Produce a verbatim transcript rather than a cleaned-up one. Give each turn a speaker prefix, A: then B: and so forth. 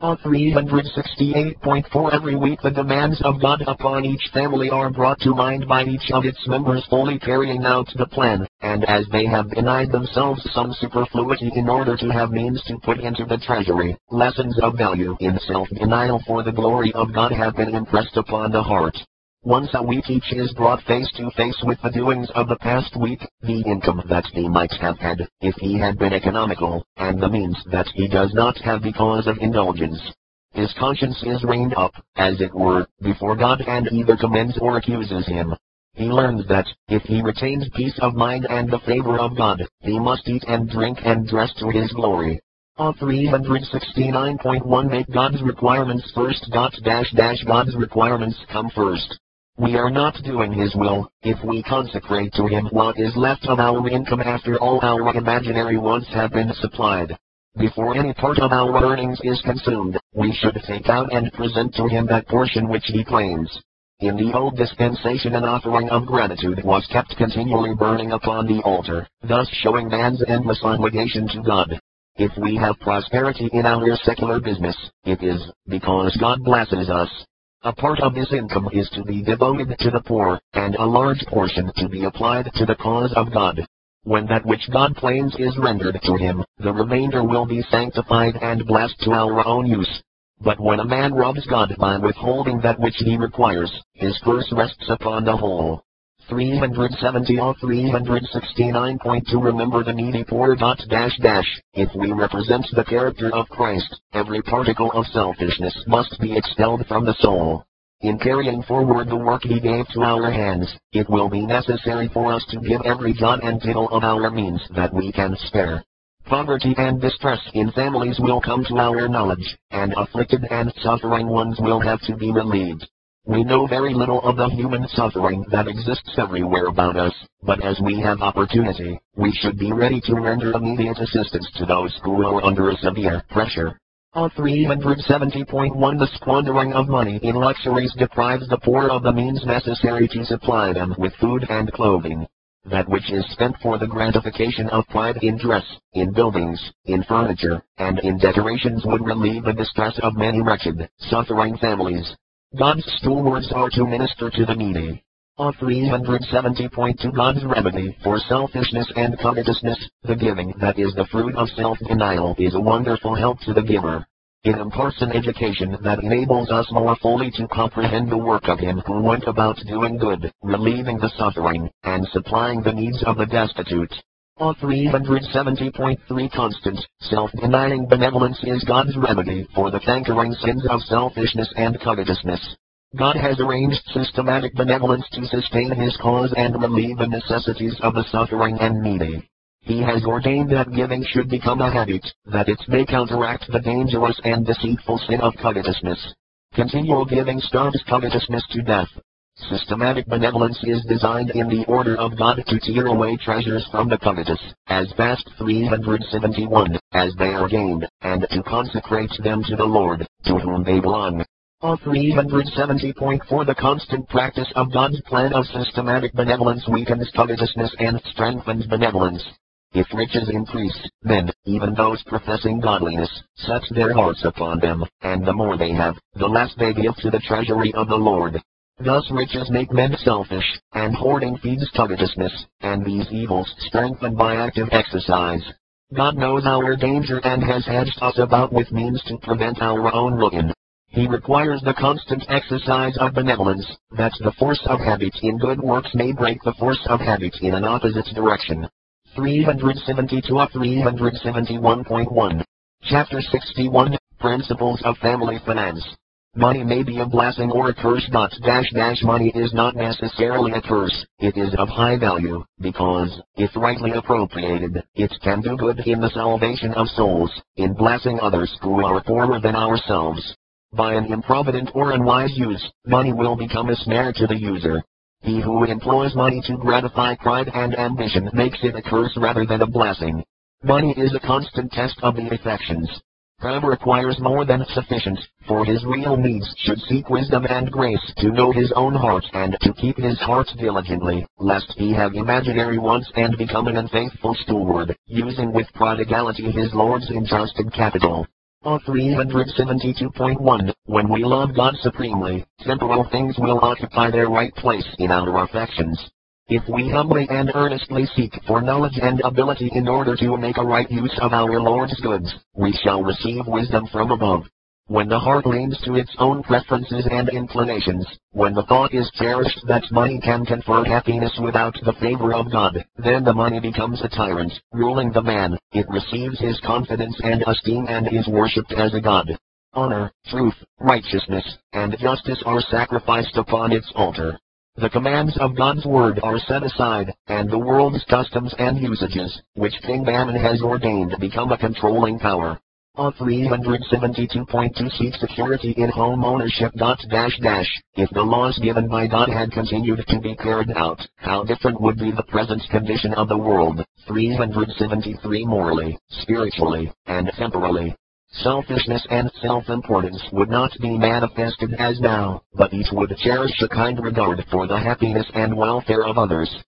A: three hundred sixty-eight point four Every week the demands of God upon each family are brought to mind by each of its members fully carrying out the plan, and as they have denied themselves some superfluity in order to have means to put into the treasury, lessons of value in self-denial for the glory of God have been impressed upon the heart. Once a week each is brought face to face with the doings of the past week, the income that he might have had, if he had been economical, and the means that he does not have because of indulgence. His conscience is reined up, as it were, before God and either commends or accuses him. He learns that, if he retains peace of mind and the favor of God, he must eat and drink and dress to his glory. three hundred sixty-nine point one Make God's requirements first. God's requirements come first. We are not doing His will, if we consecrate to Him what is left of our income after all our imaginary wants have been supplied. Before any part of our earnings is consumed, we should take out and present to Him that portion which He claims. In the old dispensation an offering of gratitude was kept continually burning upon the altar, thus showing man's endless obligation to God. If we have prosperity in our secular business, it is because God blesses us. A part of this income is to be devoted to the poor, and a large portion to be applied to the cause of God. When that which God claims is rendered to him, the remainder will be sanctified and blessed to our own use. But when a man robs God by withholding that which he requires, his curse rests upon the whole. three hundred seventy or three hundred sixty-nine point two Remember the needy poor. Dash dash. If we represent the character of Christ, every particle of selfishness must be expelled from the soul. In carrying forward the work He gave to our hands, it will be necessary for us to give every jot and tittle of our means that we can spare. Poverty and distress in families will come to our knowledge, and afflicted and suffering ones will have to be relieved. We know very little of the human suffering that exists everywhere about us, but as we have opportunity, we should be ready to render immediate assistance to those who are under a severe pressure. three hundred seventy point one The squandering of money in luxuries deprives the poor of the means necessary to supply them with food and clothing. That which is spent for the gratification of pride in dress, in buildings, in furniture, and in decorations would relieve the distress of many wretched, suffering families. God's stewards are to minister to the needy. three hundred seventy point two God's remedy for selfishness and covetousness. The giving that is the fruit of self-denial is a wonderful help to the giver. It imparts an education that enables us more fully to comprehend the work of Him who went about doing good, relieving the suffering, and supplying the needs of the destitute. three hundred seventy point three Constant, self-denying benevolence is God's remedy for the cankering sins of selfishness and covetousness. God has arranged systematic benevolence to sustain His cause and relieve the necessities of the suffering and needy. He has ordained that giving should become a habit, that it may counteract the dangerous and deceitful sin of covetousness. Continual giving starves covetousness to death. Systematic benevolence is designed in the order of God to tear away treasures from the covetous, as past three hundred seventy-one, as they are gained, and to consecrate them to the Lord, to whom they belong. three hundred seventy point four The constant practice of God's plan of systematic benevolence weakens covetousness and strengthens benevolence. If riches increase, then, even those professing godliness, set their hearts upon them, and the more they have, the less they give to the treasury of the Lord. Thus riches make men selfish, and hoarding feeds covetousness, and these evils strengthened by active exercise. God knows our danger and has hedged us about with means to prevent our own ruin. He requires the constant exercise of benevolence, that the force of habit in good works may break the force of habit in an opposite direction. three hundred seventy-two or three hundred seventy-one point one. Chapter sixty-one, Principles of Family Finance. Money may be a blessing or a curse. Dash dash Money is not necessarily a curse, it is of high value, because, if rightly appropriated, it can do good in the salvation of souls, in blessing others who are poorer than ourselves. By an improvident or unwise use, money will become a snare to the user. He who employs money to gratify pride and ambition makes it a curse rather than a blessing. Money is a constant test of the affections. Prayer requires more than sufficient, for his real needs should seek wisdom and grace to know his own heart and to keep his heart diligently, lest he have imaginary wants and become an unfaithful steward, using with prodigality his Lord's entrusted capital. On three hundred seventy-two point one, when we love God supremely, temporal things will occupy their right place in our affections. If we humbly and earnestly seek for knowledge and ability in order to make a right use of our Lord's goods, we shall receive wisdom from above. When the heart leans to its own preferences and inclinations, when the thought is cherished that money can confer happiness without the favor of God, then the money becomes a tyrant, ruling the man. It receives his confidence and esteem and is worshipped as a god. Honor, truth, righteousness, and justice are sacrificed upon its altar. The commands of God's word are set aside, and the world's customs and usages, which King Mammon has ordained, become a controlling power. On three hundred seventy-two point two, seek security in home ownership. Dash dash. If the laws given by God had continued to be carried out, how different would be the present condition of the world. three hundred seventy-three. Morally, spiritually, and temporally. Selfishness and self-importance would not be manifested as now, but each would cherish a kind regard for the happiness and welfare of others.